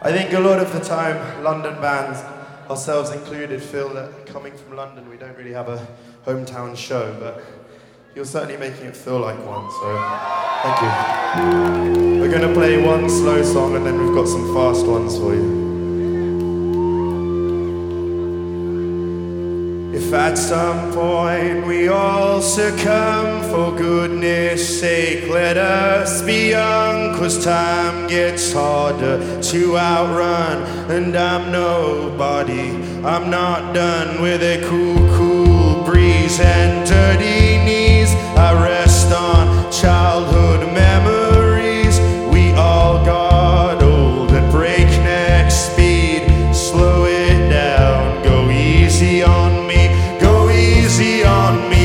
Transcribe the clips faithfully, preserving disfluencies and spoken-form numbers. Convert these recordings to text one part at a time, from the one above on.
I think a lot of the time, London bands, ourselves included, feel that coming from London, we don't really have a hometown show, but you're certainly making it feel like one, so thank you. We're going to play one slow song and then we've got some fast ones for you. If at some point we all succumb, for goodness sake, let us be young, 'cause time gets harder to outrun, and I'm nobody, I'm not done with a cool, cool breeze and dirty knees. I rest on childhood memories. We all got old at breakneck speed. Slow it down, go easy on me, go easy on me.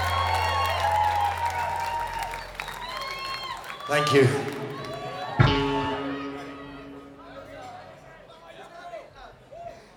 Thank you.